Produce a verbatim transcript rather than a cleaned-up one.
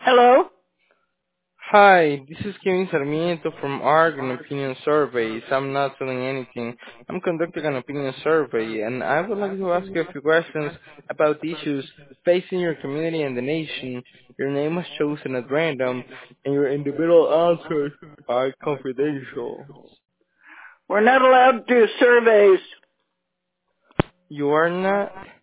Hello? Hi, this is Kevin Sarmiento from Argon Opinion Surveys. I'm not selling anything. I'm conducting an opinion survey, and I would like to ask you a few questions about issues facing your community and the nation. Your name was chosen at random, and your individual answers are confidential. We're not allowed to do surveys. You are not?